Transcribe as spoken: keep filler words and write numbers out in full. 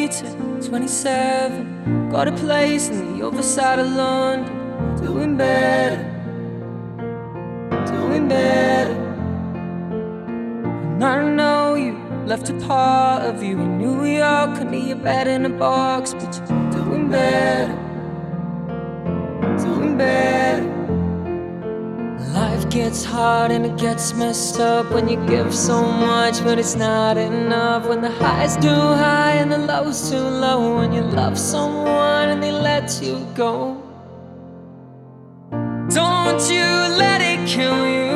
turned twenty-seven. Got a place on the other side of London. Doing better, doing better. And I know you left a part of you in New York under your bed in a box, but you're doing better, doing better. Life gets hard and it gets messed up when you give so much, but it's not enough. When the high's too high and the low's too low. When you love someone and they let you go. Don't you let it kill you.